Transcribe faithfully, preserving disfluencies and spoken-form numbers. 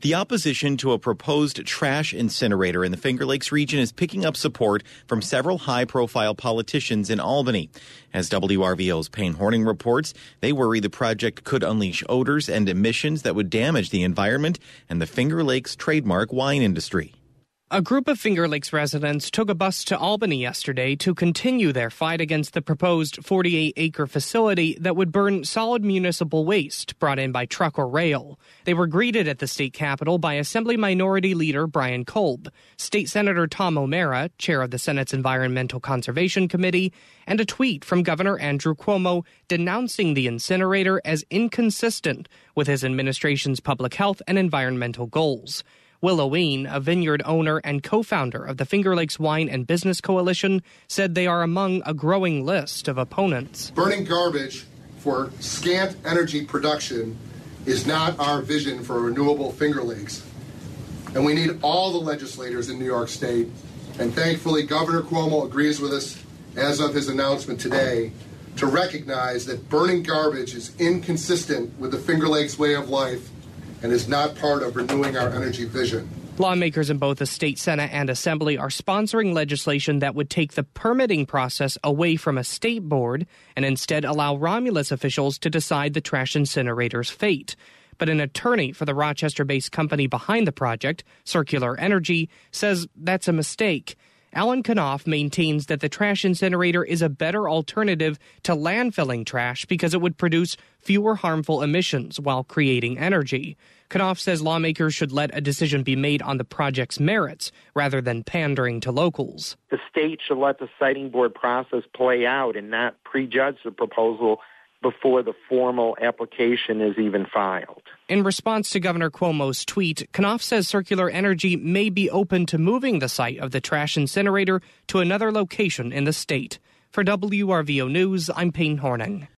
The opposition to a proposed trash incinerator in the Finger Lakes region is picking up support from several high-profile politicians in Albany. As W R V O's Payne Horning reports, they worry the project could unleash odors and emissions that would damage the environment and the Finger Lakes trademark wine industry. A group of Finger Lakes residents took a bus to Albany yesterday to continue their fight against the proposed forty-eight acre facility that would burn solid municipal waste brought in by truck or rail. They were greeted at the state capitol by Assembly Minority Leader Brian Kolb, State Senator Tom O'Mara, chair of the Senate's Environmental Conservation Committee, and a tweet from Governor Andrew Cuomo denouncing the incinerator as inconsistent with his administration's public health and environmental goals. Will Oween, a vineyard owner and co-founder of the Finger Lakes Wine and Business Coalition, said they are among a growing list of opponents. Burning garbage for scant energy production is not our vision for renewable Finger Lakes. And we need all the legislators in New York State, and thankfully Governor Cuomo agrees with us as of his announcement today, to recognize that burning garbage is inconsistent with the Finger Lakes way of life and is not part of renewing our energy vision. Lawmakers in both the state Senate and Assembly are sponsoring legislation that would take the permitting process away from a state board and instead allow Romulus officials to decide the trash incinerator's fate. But an attorney for the Rochester-based company behind the project, Circular Energy, says that's a mistake. Alan Knopf maintains that the trash incinerator is a better alternative to landfilling trash because it would produce fewer harmful emissions while creating energy. Knopf says lawmakers should let a decision be made on the project's merits rather than pandering to locals. The state should let the siting board process play out and not prejudge the proposal before the formal application is even filed. In response to Governor Cuomo's tweet, Knopf says Circular Energy may be open to moving the site of the trash incinerator to another location in the state. For W R V O News, I'm Payne Horning.